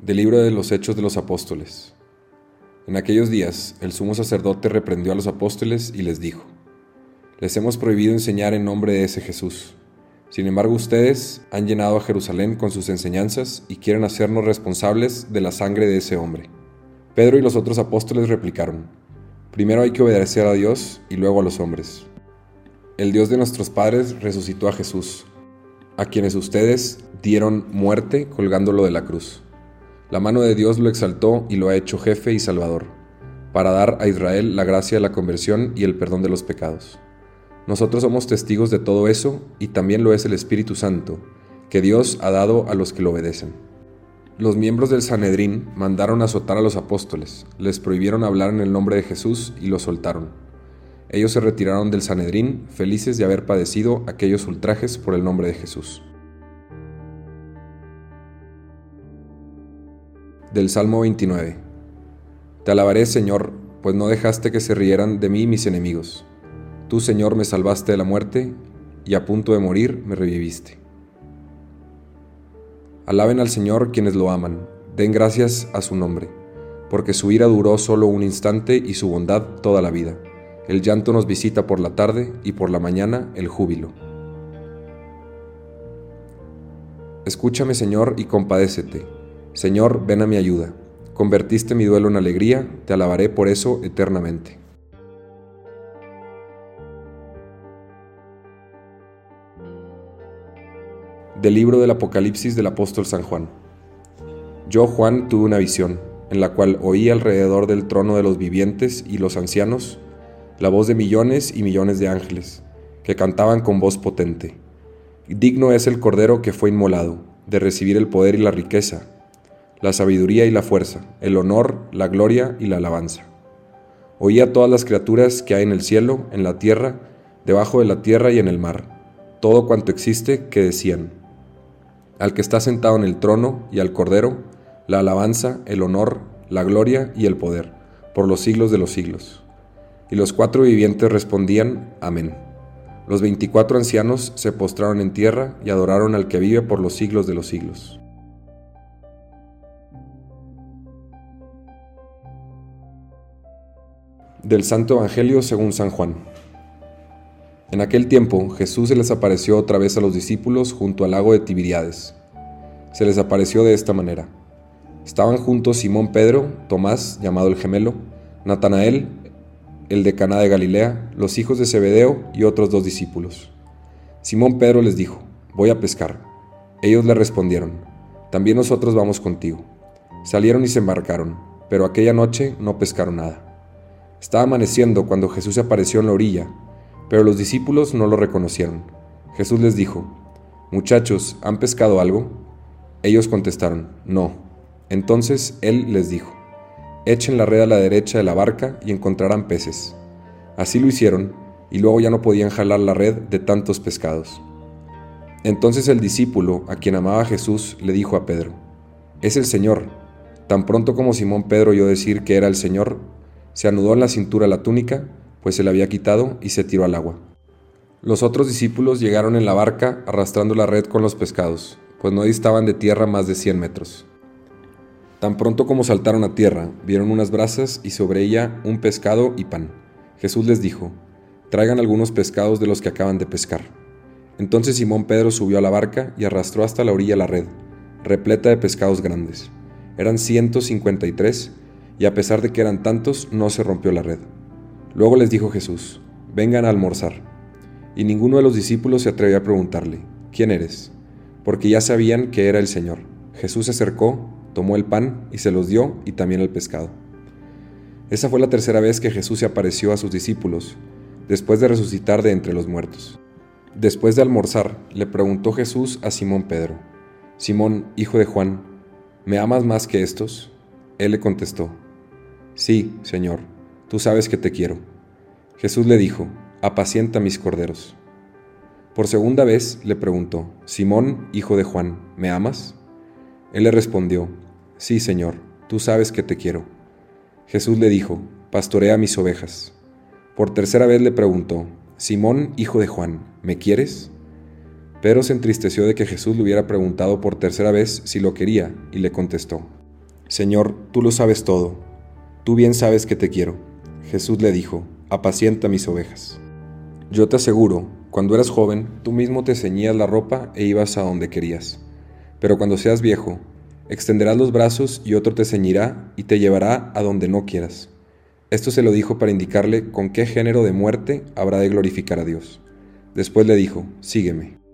Del libro de los Hechos de los Apóstoles. En aquellos días, el sumo sacerdote reprendió a los apóstoles y les dijo: Les hemos prohibido enseñar en nombre de ese Jesús. Sin embargo, ustedes han llenado a Jerusalén con sus enseñanzas y quieren hacernos responsables de la sangre de ese hombre. Pedro y los otros apóstoles replicaron: Primero hay que obedecer a Dios y luego a los hombres. El Dios de nuestros padres resucitó a Jesús, a quienes ustedes dieron muerte colgándolo de la cruz. La mano de Dios lo exaltó y lo ha hecho jefe y salvador, para dar a Israel la gracia de la conversión y el perdón de los pecados. Nosotros somos testigos de todo eso, y también lo es el Espíritu Santo, que Dios ha dado a los que lo obedecen. Los miembros del Sanedrín mandaron azotar a los apóstoles, les prohibieron hablar en el nombre de Jesús y los soltaron. Ellos se retiraron del Sanedrín, felices de haber padecido aquellos ultrajes por el nombre de Jesús. Del Salmo 29. Te alabaré, Señor, pues no dejaste que se rieran de mí mis enemigos. Tú, Señor, me salvaste de la muerte, y a punto de morir me reviviste. Alaben al Señor quienes lo aman, den gracias a su nombre, porque su ira duró solo un instante y su bondad toda la vida. El llanto nos visita por la tarde y por la mañana el júbilo. Escúchame, Señor, y compadécete. Señor, ven a mi ayuda. Convertiste mi duelo en alegría, te alabaré por eso eternamente. Del libro del Apocalipsis del apóstol San Juan. Yo, Juan, tuve una visión, en la cual oí alrededor del trono de los vivientes y los ancianos la voz de millones y millones de ángeles, que cantaban con voz potente: Digno es el Cordero que fue inmolado, de recibir el poder y la riqueza, la sabiduría y la fuerza, el honor, la gloria y la alabanza. Oí a todas las criaturas que hay en el cielo, en la tierra, debajo de la tierra y en el mar, todo cuanto existe, que decían: Al que está sentado en el trono y al Cordero, la alabanza, el honor, la gloria y el poder, por los siglos de los siglos. Y los 4 vivientes respondían: Amén. Los 24 ancianos se postraron en tierra y adoraron al que vive por los siglos de los siglos. Del Santo Evangelio según San Juan. En aquel tiempo Jesús se les apareció otra vez a los discípulos junto al lago de Tiberíades. Se les apareció de esta manera. Estaban juntos Simón Pedro, Tomás, llamado el gemelo, Natanael, el de Caná de Galilea, los hijos de Zebedeo y otros 2 discípulos. Simón Pedro les dijo: Voy a pescar. Ellos le respondieron: También nosotros vamos contigo. Salieron y se embarcaron, pero aquella noche no pescaron nada. Estaba amaneciendo cuando Jesús se apareció en la orilla, pero los discípulos no lo reconocieron. Jesús les dijo: Muchachos, ¿han pescado algo? Ellos contestaron: No. Entonces él les dijo: Echen la red a la derecha de la barca y encontrarán peces. Así lo hicieron, y luego ya no podían jalar la red de tantos pescados. Entonces el discípulo, a quien amaba Jesús, le dijo a Pedro: Es el Señor. Tan pronto como Simón Pedro oyó decir que era el Señor, se anudó en la cintura la túnica, pues se la había quitado, y se tiró al agua. Los otros discípulos llegaron en la barca arrastrando la red con los pescados, pues no distaban de tierra más de 100 metros. Tan pronto como saltaron a tierra, vieron unas brasas y sobre ella un pescado y pan. Jesús les dijo: Traigan algunos pescados de los que acaban de pescar. Entonces Simón Pedro subió a la barca y arrastró hasta la orilla la red, repleta de pescados grandes. Eran 153, y a pesar de que eran tantos, no se rompió la red. Luego les dijo Jesús: Vengan a almorzar. Y ninguno de los discípulos se atrevió a preguntarle: ¿Quién eres? Porque ya sabían que era el Señor. Jesús se acercó, tomó el pan y se los dio, y también el pescado. Esa fue la tercera vez que Jesús se apareció a sus discípulos, después de resucitar de entre los muertos. Después de almorzar, le preguntó Jesús a Simón Pedro: Simón, hijo de Juan, ¿me amas más que estos? Él le contestó: Sí, Señor, tú sabes que te quiero. Jesús le dijo: Apacienta mis corderos. Por segunda vez le preguntó: Simón, hijo de Juan, ¿me amas? Él le respondió: Sí, Señor, tú sabes que te quiero. Jesús le dijo: Pastorea mis ovejas. Por tercera vez le preguntó: Simón, hijo de Juan, ¿me quieres? Pedro se entristeció de que Jesús le hubiera preguntado por tercera vez si lo quería, y le contestó: Señor, tú lo sabes todo. Tú bien sabes que te quiero. Jesús le dijo, apacienta mis ovejas. Yo te aseguro, cuando eras joven, tú mismo te ceñías la ropa e ibas a donde querías. Pero cuando seas viejo, extenderás los brazos y otro te ceñirá y te llevará a donde no quieras. Esto se lo dijo para indicarle con qué género de muerte habrá de glorificar a Dios. Después le dijo, sígueme.